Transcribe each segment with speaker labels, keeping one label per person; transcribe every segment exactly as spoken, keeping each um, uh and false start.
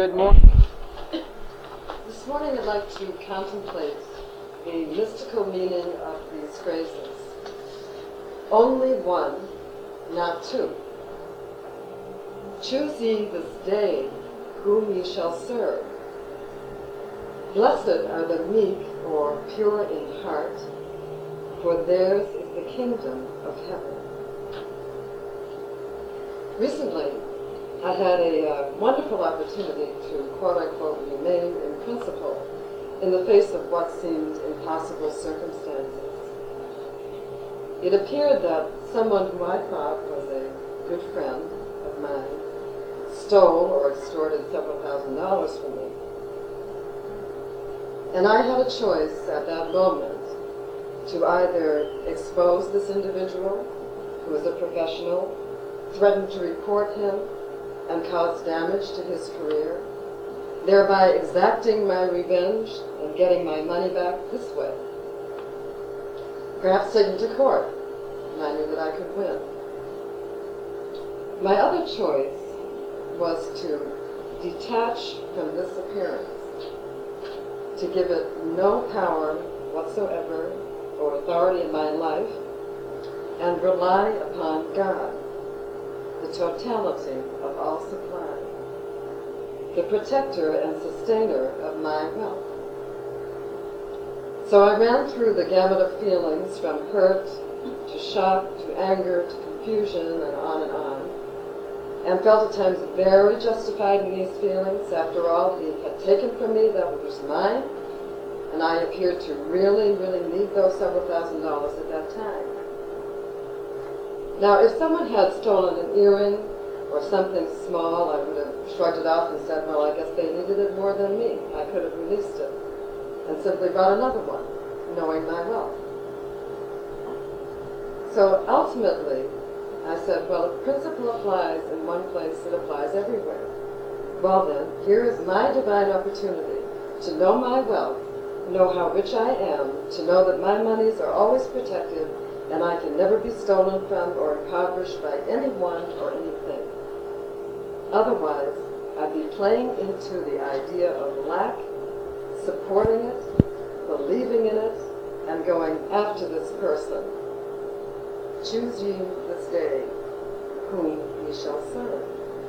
Speaker 1: Good morning.
Speaker 2: This morning I'd like to contemplate the mystical meaning of these phrases. Only one, not two. Choose ye this day whom ye shall serve. Blessed are the meek or pure in heart, for theirs is the kingdom of heaven. Recently, I had a uh, wonderful opportunity to quote-unquote remain in principle in the face of what seemed impossible circumstances. It appeared that someone who I thought was a good friend of mine stole or extorted several thousand dollars from me. And I had a choice at that moment to either expose this individual, who is a professional, threaten to report him, and cause damage to his career, thereby exacting my revenge and getting my money back this way. Perhaps take him to court, and I knew that I could win. My other choice was to detach from this appearance, to give it no power whatsoever or authority in my life, and rely upon God, the totality of all supply, the protector and sustainer of my wealth. So I ran through the gamut of feelings, from hurt to shock to anger to confusion and on and on, and felt at times very justified in these feelings. After all, he had taken from me that which was mine, and I appeared to really, really need those several thousand dollars at that time. Now, if someone had stolen an earring or something small, I would have shrugged it off and said, well, I guess they needed it more than me. I could have released it and simply brought another one, knowing my wealth. So ultimately, I said, well, if principle applies in one place, it applies everywhere. Well then, here is my divine opportunity to know my wealth, know how rich I am, to know that my monies are always protected, and I can never be stolen from or impoverished by anyone or anything. Otherwise, I'd be playing into the idea of lack, supporting it, believing in it, and going after this person. Choose ye this day whom ye shall serve.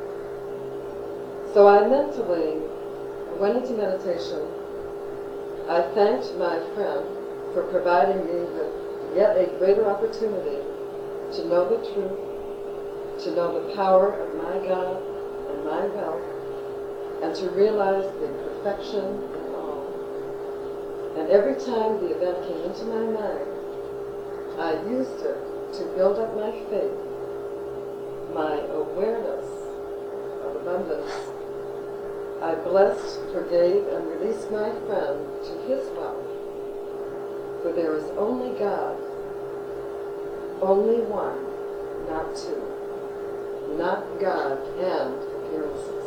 Speaker 2: So I mentally went into meditation. I thanked my friend for providing me with yet a greater opportunity to know the truth, to know the power of my God and my wealth, and to realize the perfection in all. And every time the event came into my mind, I used it to build up my faith, my awareness of abundance. I blessed, forgave, and released my friend to his wealth. For there is only God, only one, not two, not God and appearances.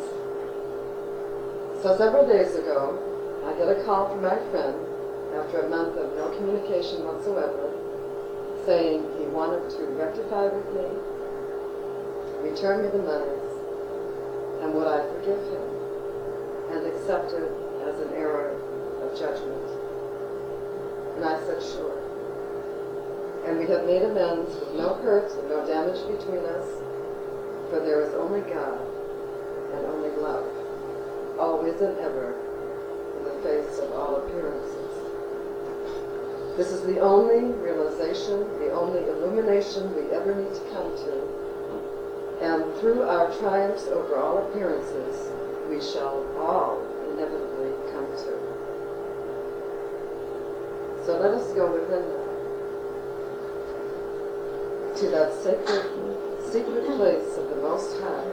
Speaker 2: So several days ago, I get a call from my friend after a month of no communication whatsoever, saying he wanted to rectify with me, return me the monies, and would I forgive him and accept it as an error of judgment. And I said, sure. And we have made amends with no hurt and no damage between us, for there is only God and only love, always and ever, in the face of all appearances. This is the only realization, the only illumination we ever need to come to. And through our triumphs over all appearances, we shall all inevitably come to. So let us go within now, to that sacred, secret place of the Most High,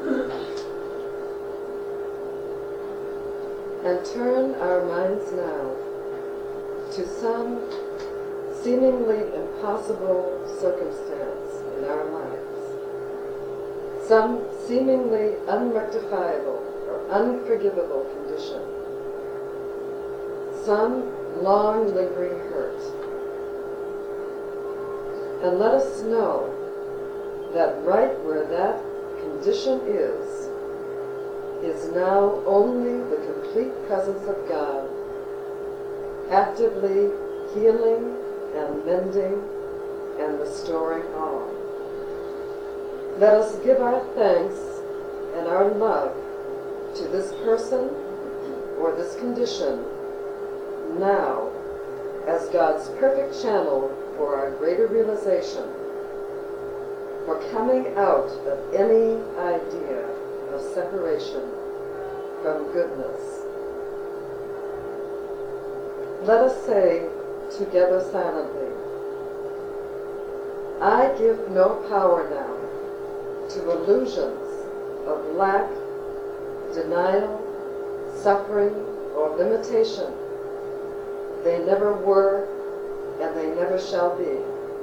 Speaker 2: and turn our minds now to some seemingly impossible circumstance in our lives, some seemingly unrectifiable or unforgivable condition, some long lingering hurt. And let us know that right where that condition is, is now only the complete presence of God, actively healing and mending and restoring all. Let us give our thanks and our love to this person or this condition now as God's perfect channel for our greater realization, for coming out of any idea of separation from goodness. Let us say together silently, I give no power now to illusions of lack, denial, suffering, or limitation. They never were, and they never shall be.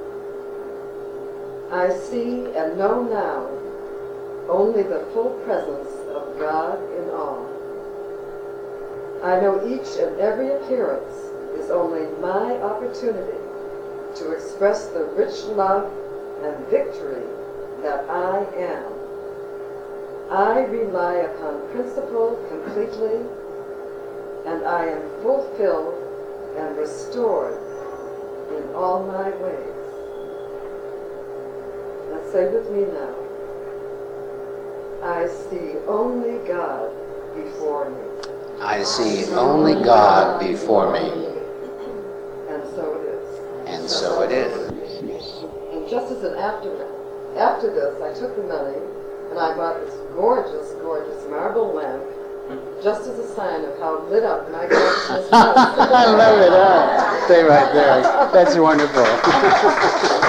Speaker 2: I see and know now only the full presence of God in all. I know each and every appearance is only my opportunity to express the rich love and victory that I am. I rely upon principle completely, and I am fulfilled and restored in all my ways. Let's say with me now, I see only God before me.
Speaker 1: I see only God before me.
Speaker 2: And so it is.
Speaker 1: And so it is.
Speaker 2: And just as an aftermath, after this, I took the money and I bought this gorgeous, gorgeous marble lamp, just as a sign of how lit up my consciousness was.
Speaker 1: I love it. Huh? Stay right there. That's wonderful.